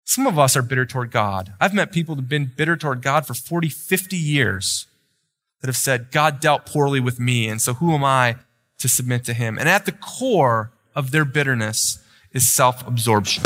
Some of us are bitter toward God. I've met people that have been bitter toward God for 40, 50 years that have said, God dealt poorly with me, and so who am I to submit to him? And at the core of their bitterness is self-absorption.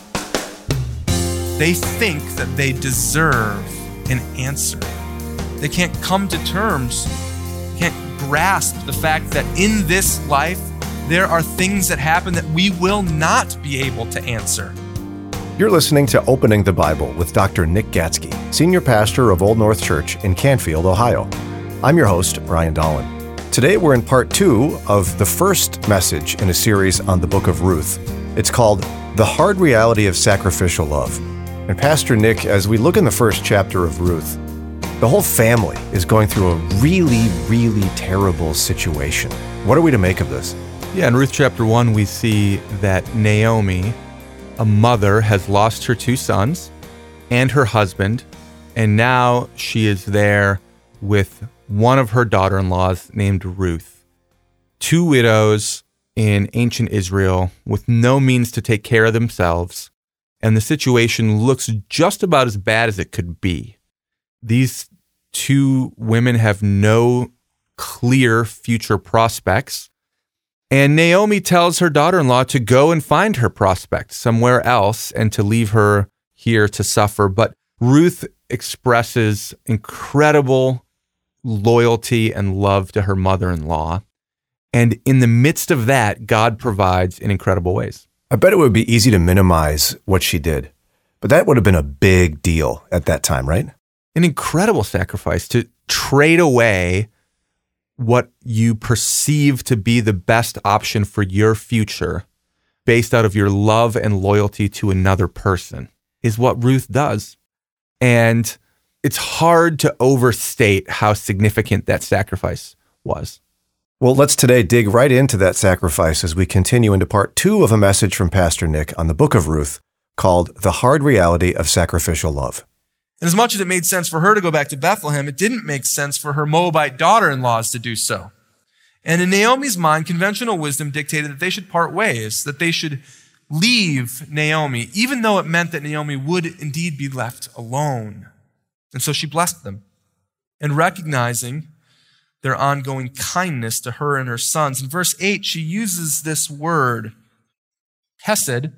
They think that they deserve an answer. They can't come to terms, can't grasp the fact that in this life, there are things that happen that we will not be able to answer. You're listening to Opening the Bible with Dr. Nick Gatzke, Senior Pastor of Old North Church in Canfield, Ohio. I'm your host, Brian Dolan. Today we're in part 2 of the first message in a series on the book of Ruth. It's called The Hard Reality of Sacrificial Love. And Pastor Nick, as we look in the first chapter of Ruth, the whole family is going through a really, really terrible situation. What are we to make of this? Yeah, in Ruth chapter 1, we see that Naomi, a mother, has lost her 2 sons and her husband, and now she is there with one of her daughter-in-laws named Ruth. 2 widows in ancient Israel with no means to take care of themselves, and the situation looks just about as bad as it could be. These 2 women have no clear future prospects, and Naomi tells her daughter-in-law to go and find her prospect somewhere else and to leave her here to suffer. But Ruth expresses incredible loyalty and love to her mother-in-law. And in the midst of that, God provides in incredible ways. I bet it would be easy to minimize what she did, but that would have been a big deal at that time, right? An incredible sacrifice to trade away what you perceive to be the best option for your future based out of your love and loyalty to another person is what Ruth does. And it's hard to overstate how significant that sacrifice was. Well, let's today dig right into that sacrifice as we continue into part 2 of a message from Pastor Nick on the book of Ruth called The Hard Reality of Sacrificial Love. And as much as it made sense for her to go back to Bethlehem, it didn't make sense for her Moabite daughter-in-laws to do so. And in Naomi's mind, conventional wisdom dictated that they should part ways, that they should leave Naomi, even though it meant that Naomi would indeed be left alone. And so she blessed them. And recognizing their ongoing kindness to her and her sons, in verse 8, she uses this word, hesed,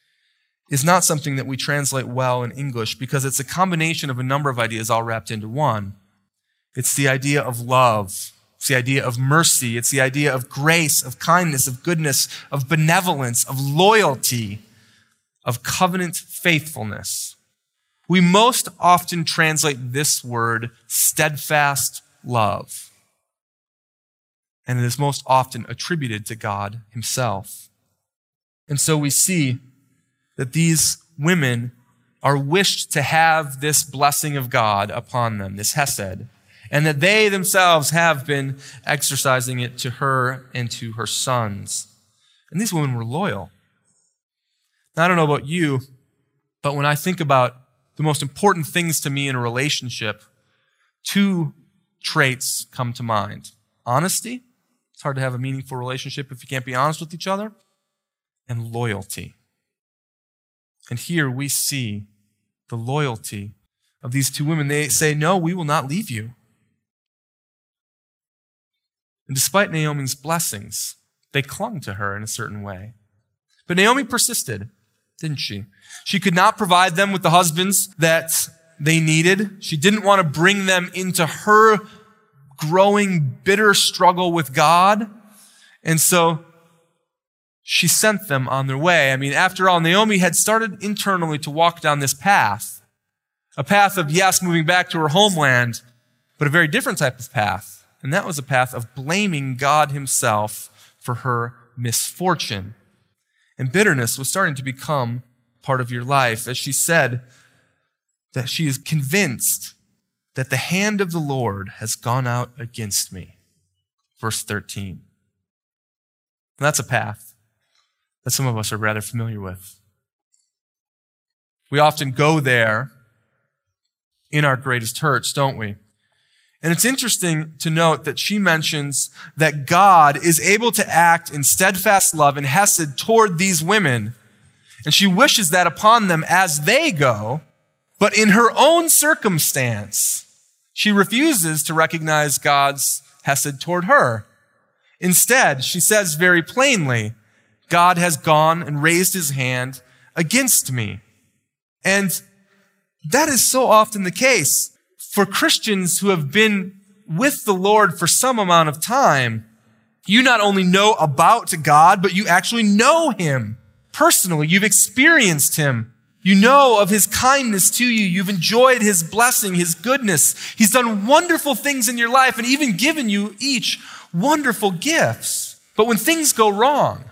is not something that we translate well in English because it's a combination of a number of ideas all wrapped into one. It's the idea of love. It's the idea of mercy. It's the idea of grace, of kindness, of goodness, of benevolence, of loyalty, of covenant faithfulness. We most often translate this word steadfast love. And it is most often attributed to God himself. And so we see that these women are wished to have this blessing of God upon them, this hesed, and that they themselves have been exercising it to her and to her sons. And these women were loyal. Now, I don't know about you, but when I think about the most important things to me in a relationship, 2 traits come to mind. Honesty. It's hard to have a meaningful relationship if you can't be honest with each other. And loyalty. And here we see the loyalty of these 2 women. They say, no, we will not leave you. And despite Naomi's blessings, they clung to her in a certain way. But Naomi persisted, didn't she? She could not provide them with the husbands that they needed. She didn't want to bring them into her growing bitter struggle with God. And so she sent them on their way. I mean, after all, Naomi had started internally to walk down this path. A path of, yes, moving back to her homeland, but a very different type of path. And that was a path of blaming God himself for her misfortune. And bitterness was starting to become part of your life. As she said, that she is convinced that the hand of the Lord has gone out against me. Verse 13. And that's a path that some of us are rather familiar with. We often go there in our greatest hurts, don't we? And it's interesting to note that she mentions that God is able to act in steadfast love and hesed toward these women And she wishes that upon them as they go, but in her own circumstance, she refuses to recognize God's hesed toward her. Instead, she says very plainly, God has gone and raised his hand against me. And that is so often the case for Christians who have been with the Lord for some amount of time. You not only know about God, but you actually know him personally. You've experienced him. You know of his kindness to you. You've enjoyed his blessing, his goodness. He's done wonderful things in your life and even given you each wonderful gifts. But when things go wrong,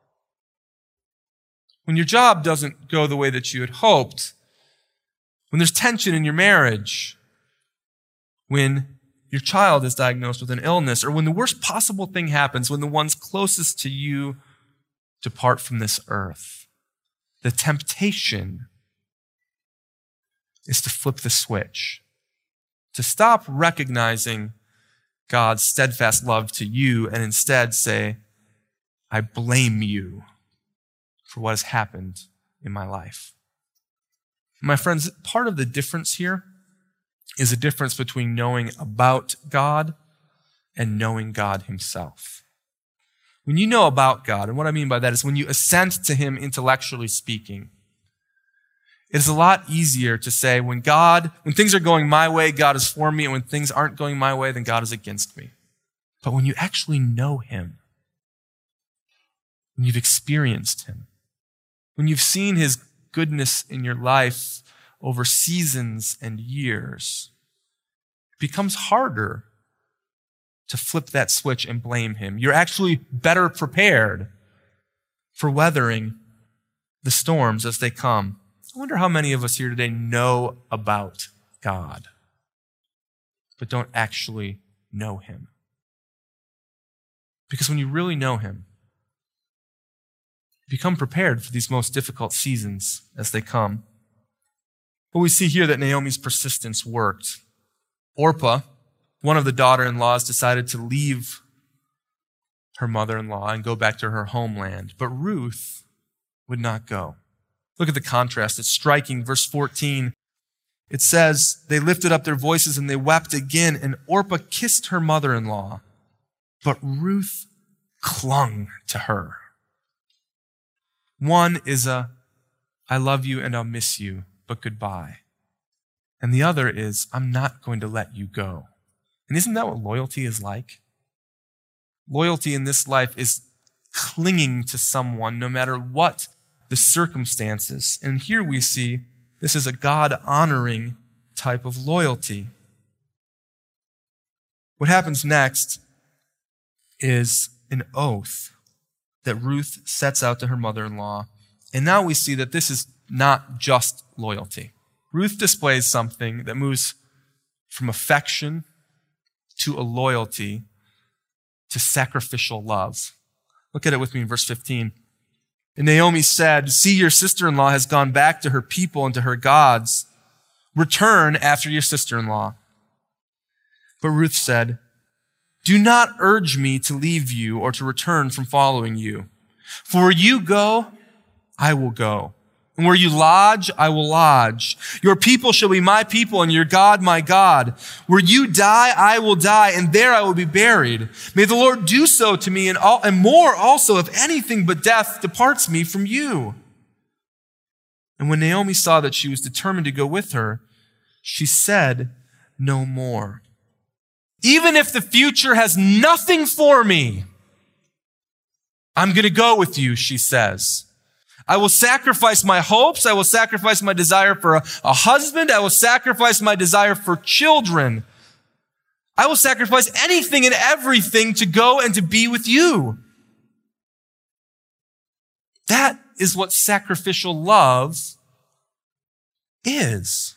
when your job doesn't go the way that you had hoped, when there's tension in your marriage, when your child is diagnosed with an illness, or when the worst possible thing happens, when the ones closest to you depart from this earth, the temptation is to flip the switch, to stop recognizing God's steadfast love to you and instead say, I blame you for what has happened in my life. My friends, part of the difference here is a difference between knowing about God and knowing God himself. When you know about God, and what I mean by that is when you assent to him intellectually speaking, it is a lot easier to say when things are going my way, God is for me, and when things aren't going my way, then God is against me. But when you actually know him, when you've experienced him, when you've seen his goodness in your life over seasons and years, it becomes harder to flip that switch and blame him. You're actually better prepared for weathering the storms as they come. I wonder how many of us here today know about God, but don't actually know him. Because when you really know him, you become prepared for these most difficult seasons as they come. But we see here that Naomi's persistence worked. Orpah, one of the daughter-in-laws, decided to leave her mother-in-law and go back to her homeland. But Ruth would not go. Look at the contrast. It's striking. Verse 14, it says, they lifted up their voices and they wept again, and Orpah kissed her mother-in-law, but Ruth clung to her. One is I love you and I'll miss you, but goodbye. And the other is, I'm not going to let you go. And isn't that what loyalty is like? Loyalty in this life is clinging to someone no matter what the circumstances. And here we see this is a God-honoring type of loyalty. What happens next is an oath that Ruth sets out to her mother-in-law. And now we see that this is not just loyalty. Ruth displays something that moves from affection to a loyalty to sacrificial love. Look at it with me in verse 15. And Naomi said, see, your sister-in-law has gone back to her people and to her gods. Return after your sister-in-law. But Ruth said, do not urge me to leave you or to return from following you. For where you go, I will go. And where you lodge, I will lodge. Your people shall be my people and your God, my God. Where you die, I will die, and there I will be buried. May the Lord do so to me and more also if anything but death departs me from you. And when Naomi saw that she was determined to go with her, she said no more. Even if the future has nothing for me, I'm going to go with you, she says. I will sacrifice my hopes. I will sacrifice my desire for a husband. I will sacrifice my desire for children. I will sacrifice anything and everything to go and to be with you. That is what sacrificial love is.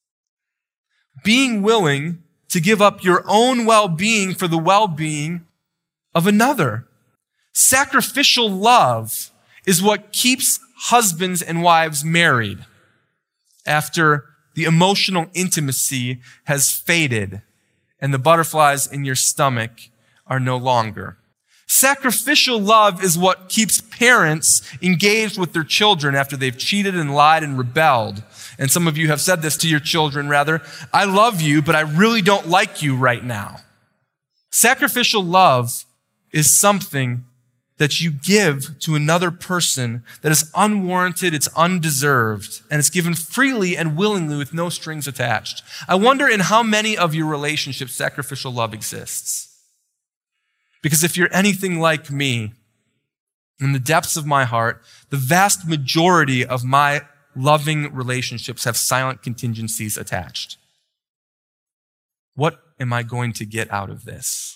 Being willing to give up your own well-being for the well-being of another. Sacrificial love is what keeps husbands and wives married after the emotional intimacy has faded and the butterflies in your stomach are no longer. Sacrificial love is what keeps parents engaged with their children after they've cheated and lied and rebelled. And some of you have said this to your children, rather, I love you, but I really don't like you right now. Sacrificial love is something that you give to another person that is unwarranted, it's undeserved, and it's given freely and willingly with no strings attached. I wonder in how many of your relationships sacrificial love exists. Because if you're anything like me, in the depths of my heart, the vast majority of my loving relationships have silent contingencies attached. What am I going to get out of this?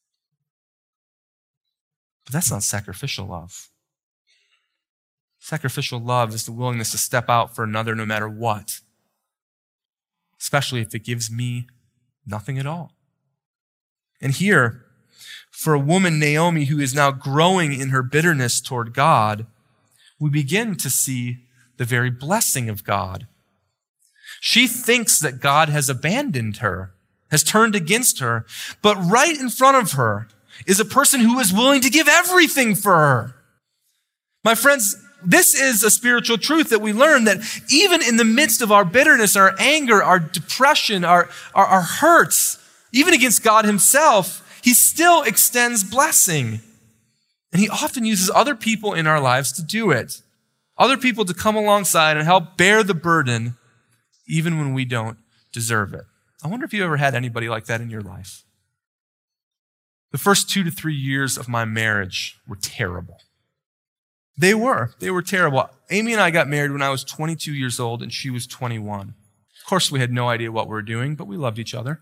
But that's not sacrificial love. Sacrificial love is the willingness to step out for another no matter what, especially if it gives me nothing at all. And here, for a woman, Naomi, who is now growing in her bitterness toward God, we begin to see the very blessing of God. She thinks that God has abandoned her, has turned against her, but right in front of her is a person who is willing to give everything for her. My friends, this is a spiritual truth that we learn, that even in the midst of our bitterness, our anger, our depression, our hurts, even against God himself, he still extends blessing. And he often uses other people in our lives to do it. Other people to come alongside and help bear the burden, even when we don't deserve it. I wonder if you ever had anybody like that in your life. The first 2 to 3 years of my marriage were terrible. They were terrible. Amy and I got married when I was 22 years old and she was 21. Of course, we had no idea what we were doing, but we loved each other.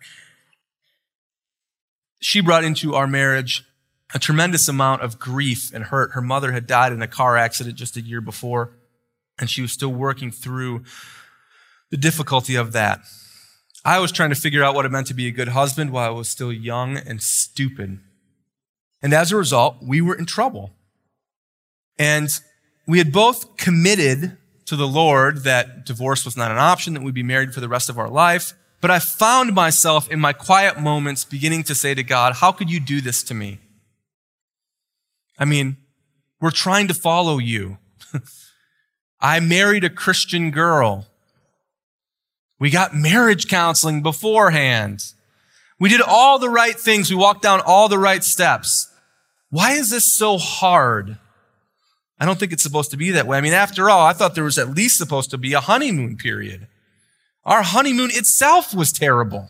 She brought into our marriage a tremendous amount of grief and hurt. Her mother had died in a car accident just a year before, and she was still working through the difficulty of that. I was trying to figure out what it meant to be a good husband while I was still young and stupid. And as a result, we were in trouble. And we had both committed to the Lord that divorce was not an option, that we'd be married for the rest of our life. But I found myself in my quiet moments beginning to say to God, how could you do this to me? I mean, we're trying to follow you. I married a Christian girl. We got marriage counseling beforehand. We did all the right things. We walked down all the right steps. Why is this so hard? I don't think it's supposed to be that way. I mean, after all, I thought there was at least supposed to be a honeymoon period. Our honeymoon itself was terrible.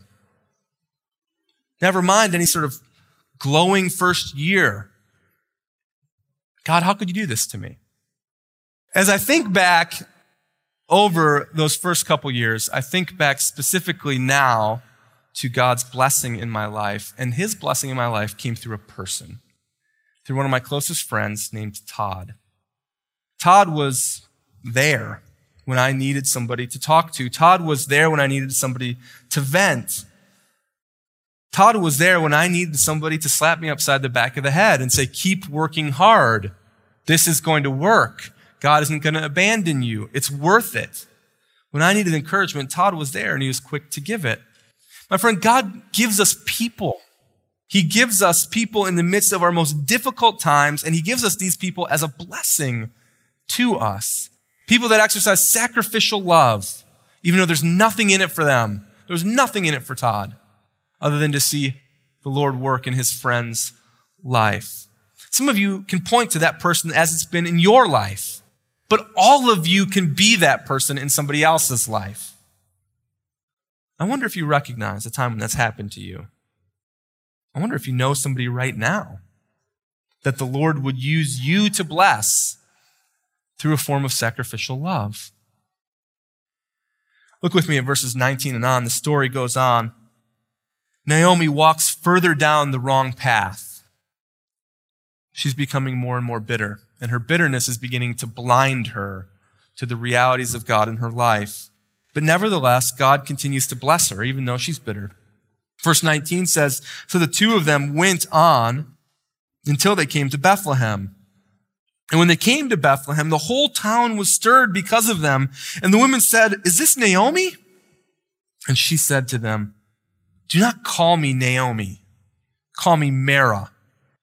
Never mind any sort of glowing first year. God, how could you do this to me? As I think back over those first couple years, I think back specifically now to God's blessing in my life. And his blessing in my life came through a person, through one of my closest friends named Todd. Todd was there when I needed somebody to talk to. Todd was there when I needed somebody to vent. Todd was there when I needed somebody to slap me upside the back of the head and say, keep working hard. This is going to work. God isn't going to abandon you. It's worth it. When I needed encouragement, Todd was there and he was quick to give it. My friend, God gives us people. He gives us people in the midst of our most difficult times, and he gives us these people as a blessing to us. People that exercise sacrificial love, even though there's nothing in it for them. There was nothing in it for Todd other than to see the Lord work in his friend's life. Some of you can point to that person as it's been in your life, but all of you can be that person in somebody else's life. I wonder if you recognize the time when that's happened to you. I wonder if you know somebody right now that the Lord would use you to bless through a form of sacrificial love. Look with me at verses 19 and on. The story goes on. Naomi walks further down the wrong path. She's becoming more and more bitter, and her bitterness is beginning to blind her to the realities of God in her life. But nevertheless, God continues to bless her, even though she's bitter. Verse 19 says, so the two of them went on until they came to Bethlehem. And when they came to Bethlehem, the whole town was stirred because of them. And the women said, is this Naomi? And she said to them, do not call me Naomi. Call me Mara.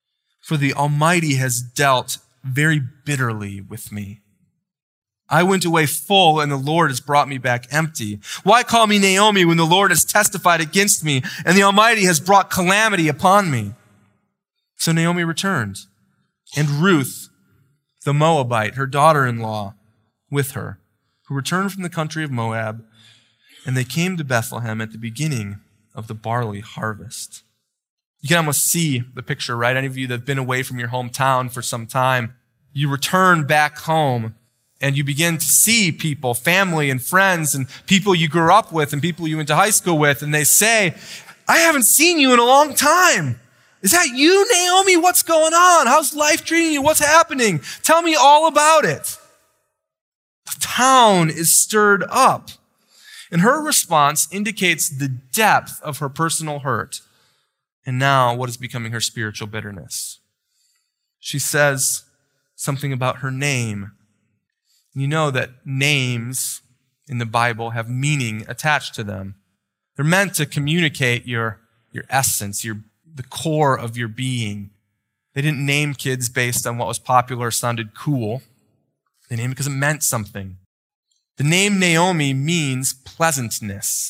for the Almighty has dealt very bitterly with me. I went away full, and the Lord has brought me back empty. Why call me Naomi when the Lord has testified against me, and the Almighty has brought calamity upon me? So Naomi returned, and Ruth, the Moabite, her daughter-in-law, with her, who returned from the country of Moab, and they came to Bethlehem at the beginning of the barley harvest. You can almost see the picture, right? Any of you that have been away from your hometown for some time, you return back home and you begin to see people, family and friends and people you grew up with and people you went to high school with, and they say, I haven't seen you in a long time. Is that you, Naomi? What's going on? How's life treating you? What's happening? Tell me all about it. The town is stirred up. And her response indicates the depth of her personal hurt and now what is becoming her spiritual bitterness. She says something about her name. You know that names in the Bible have meaning attached to them. They're meant to communicate your essence, the core of your being. They didn't name kids based on what was popular or sounded cool. They named it because it meant something. The name Naomi means pleasantness.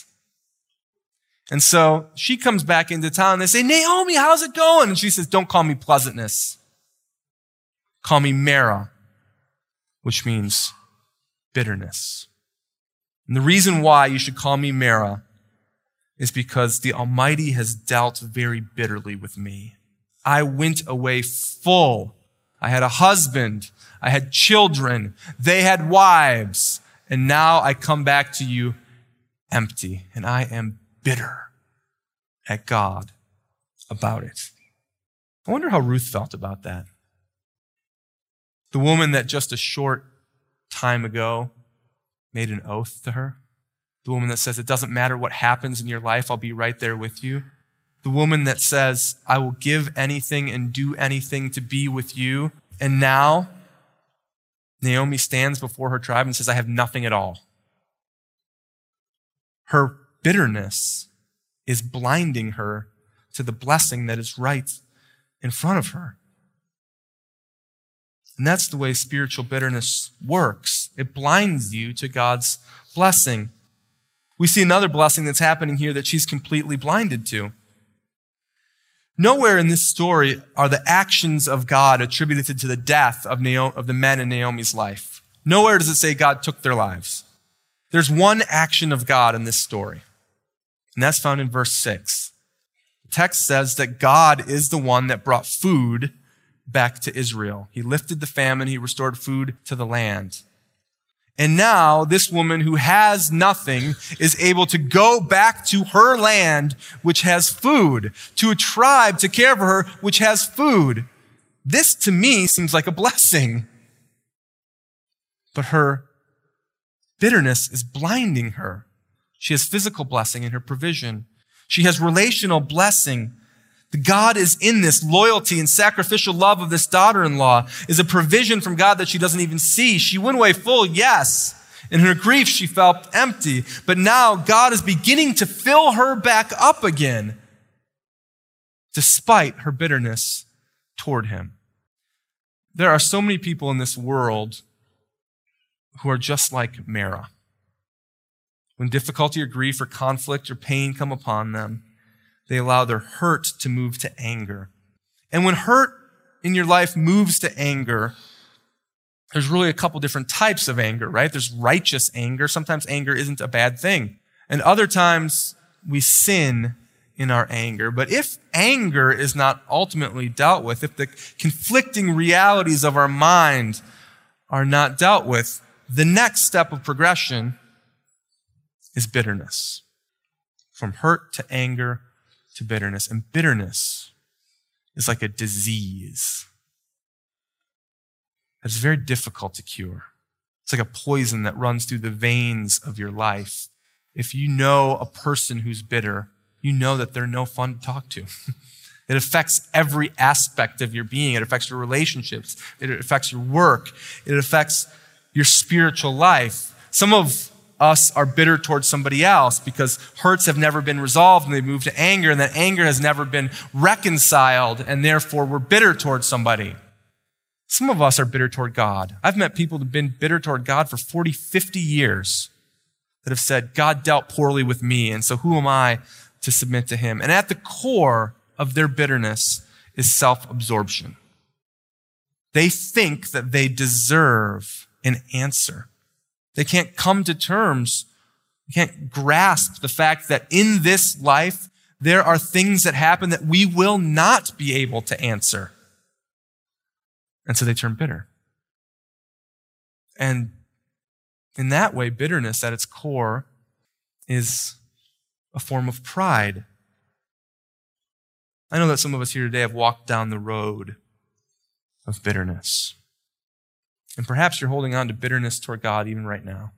And so she comes back into town and they say, Naomi, how's it going? And she says, don't call me pleasantness. Call me Mara, which means bitterness. And the reason why you should call me Mara is because the Almighty has dealt very bitterly with me. I went away full. I had a husband. I had children. They had wives. And now I come back to you empty. And I am bitter at God about it. I wonder how Ruth felt about that. The woman that just a short time ago made an oath to her. The woman that says, it doesn't matter what happens in your life, I'll be right there with you. The woman that says, I will give anything and do anything to be with you. And now, Naomi stands before her tribe and says, I have nothing at all. Her bitterness is blinding her to the blessing that is right in front of her. And that's the way spiritual bitterness works. It blinds you to God's blessing. We see another blessing that's happening here that she's completely blinded to. Nowhere in this story are the actions of God attributed to the death of the men in Naomi's life. Nowhere does it say God took their lives. There's one action of God in this story, and that's found in verse 6. The text says that God is the one that brought food back to Israel. He lifted the famine. He restored food to the land. And now this woman who has nothing is able to go back to her land, which has food, to a tribe to care for her, which has food. This to me seems like a blessing. But her bitterness is blinding her. She has physical blessing in her provision. She has relational blessing. The God is in this loyalty and sacrificial love of this daughter-in-law is a provision from God that she doesn't even see. She went away full, yes. In her grief, she felt empty. But now God is beginning to fill her back up again, despite her bitterness toward him. There are so many people in this world who are just like Mara. When difficulty or grief or conflict or pain come upon them, they allow their hurt to move to anger. And when hurt in your life moves to anger, there's really a couple different types of anger, right? There's righteous anger. Sometimes anger isn't a bad thing. And other times we sin in our anger. But if anger is not ultimately dealt with, if the conflicting realities of our mind are not dealt with, the next step of progression is bitterness. From hurt to anger to bitterness. And bitterness is like a disease. It's very difficult to cure. It's like a poison that runs through the veins of your life. If you know a person who's bitter, you know that they're no fun to talk to. It affects every aspect of your being. It affects your relationships. It affects your work. It affects your spiritual life. Some of us are bitter towards somebody else because hurts have never been resolved and they move to anger, and that anger has never been reconciled, and therefore we're bitter towards somebody. Some of us are bitter toward God. I've met people who've been bitter toward God for 40, 50 years that have said, God dealt poorly with me, and so who am I to submit to him? And at the core of their bitterness is self-absorption. They think that they deserve an answer. They can't come to terms, they can't grasp the fact that in this life, there are things that happen that we will not be able to answer. And so they turn bitter. And in that way, bitterness at its core is a form of pride. I know that some of us here today have walked down the road of bitterness. And perhaps you're holding on to bitterness toward God even right now.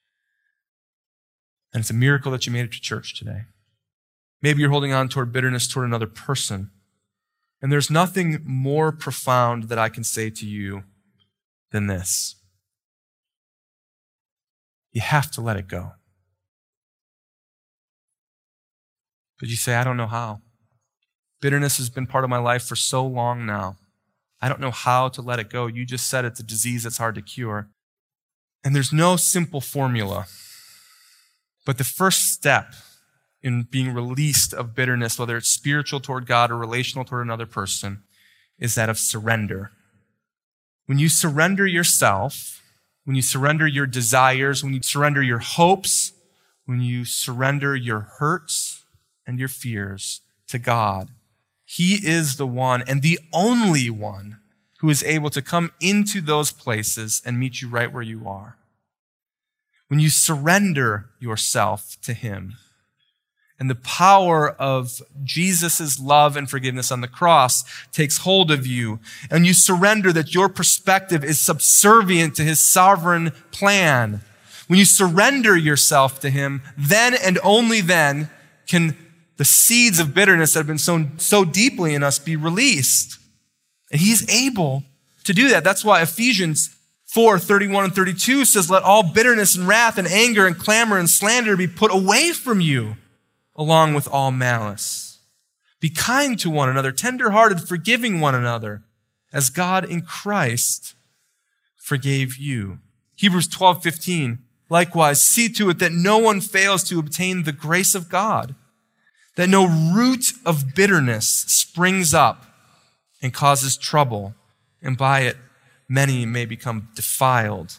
And it's a miracle that you made it to church today. Maybe you're holding on toward bitterness toward another person. And there's nothing more profound that I can say to you than this. You have to let it go. But you say, I don't know how. Bitterness has been part of my life for so long now. I don't know how to let it go. You just said it's a disease that's hard to cure. And there's no simple formula. But the first step in being released of bitterness, whether it's spiritual toward God or relational toward another person, is that of surrender. When you surrender yourself, when you surrender your desires, when you surrender your hopes, when you surrender your hurts and your fears to God, he is the one and the only one who is able to come into those places and meet you right where you are. When you surrender yourself to him, and the power of Jesus' love and forgiveness on the cross takes hold of you, and you surrender that your perspective is subservient to his sovereign plan. When you surrender yourself to him, then and only then can the seeds of bitterness that have been sown so deeply in us be released. And he's able to do that. That's why Ephesians 4:31 and 32 says, let all bitterness and wrath and anger and clamor and slander be put away from you, along with all malice. Be kind to one another, tender-hearted, forgiving one another, as God in Christ forgave you. Hebrews 12:15, likewise, see to it that no one fails to obtain the grace of God, that no root of bitterness springs up and causes trouble, and by it many may become defiled.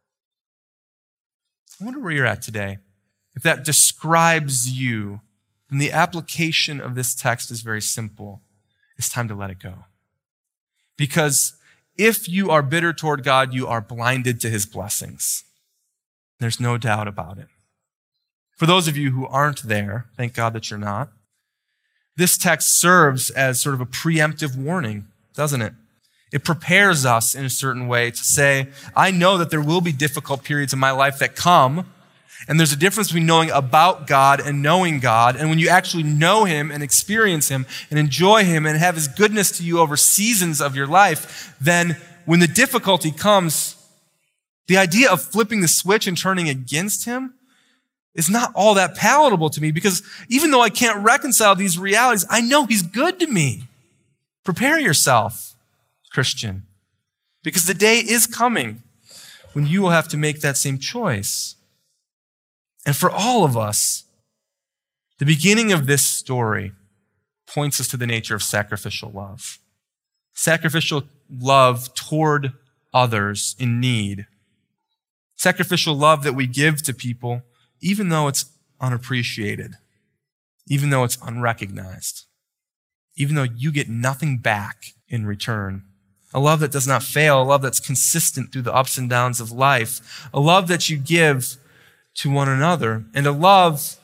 I wonder where you're at today. If that describes you, then the application of this text is very simple. It's time to let it go. Because if you are bitter toward God, you are blinded to his blessings. There's no doubt about it. For those of you who aren't there, thank God that you're not, this text serves as sort of a preemptive warning, doesn't it? It prepares us in a certain way to say, I know that there will be difficult periods in my life that come, and there's a difference between knowing about God and knowing God. And when you actually know him and experience him and enjoy him and have his goodness to you over seasons of your life, then when the difficulty comes, the idea of flipping the switch and turning against him is not all that palatable to me, because even though I can't reconcile these realities, I know he's good to me. Prepare yourself, Christian, because the day is coming when you will have to make that same choice. And for all of us, the beginning of this story points us to the nature of sacrificial love. Sacrificial love toward others in need. Sacrificial love that we give to people even though it's unappreciated, even though it's unrecognized, even though you get nothing back in return. A love that does not fail, a love that's consistent through the ups and downs of life, a love that you give to one another, and a love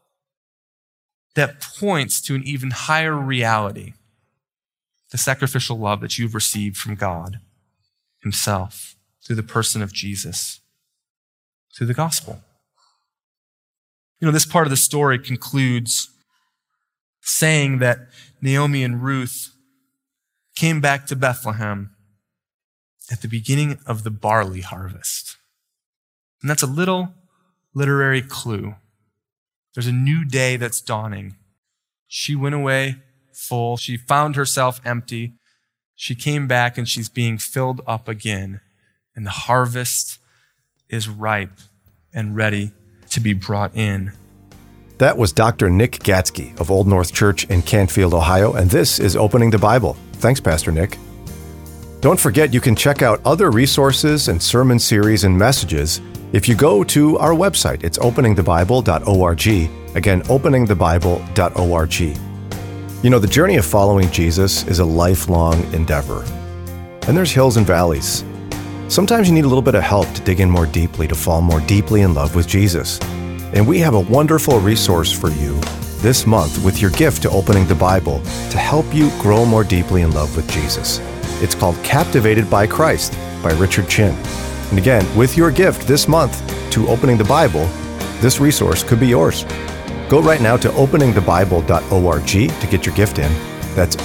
that points to an even higher reality, the sacrificial love that you've received from God himself through the person of Jesus, through the gospel. You know, this part of the story concludes saying that Naomi and Ruth came back to Bethlehem at the beginning of the barley harvest. And that's a little literary clue. There's a new day that's dawning. She went away full. She found herself empty. She came back and she's being filled up again. And the harvest is ripe and ready to be brought in. That was Dr. Nick Gatzke of Old North Church in Canfield, Ohio, and this is Opening the Bible. Thanks, Pastor Nick. Don't forget you can check out other resources and sermon series and messages if you go to our website. It's openingthebible.org. Again, openingthebible.org. You know, the journey of following Jesus is a lifelong endeavor. And there's hills and valleys. Sometimes you need a little bit of help to dig in more deeply, to fall more deeply in love with Jesus. And we have a wonderful resource for you this month with your gift to Opening the Bible to help you grow more deeply in love with Jesus. It's called Captivated by Christ by Richard Chin. And again, with your gift this month to Opening the Bible, this resource could be yours. Go right now to openingthebible.org to get your gift in. That's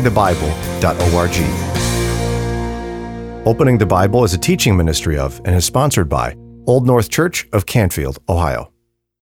openingthebible.org. Opening the Bible is a teaching ministry of and is sponsored by Old North Church of Canfield, Ohio.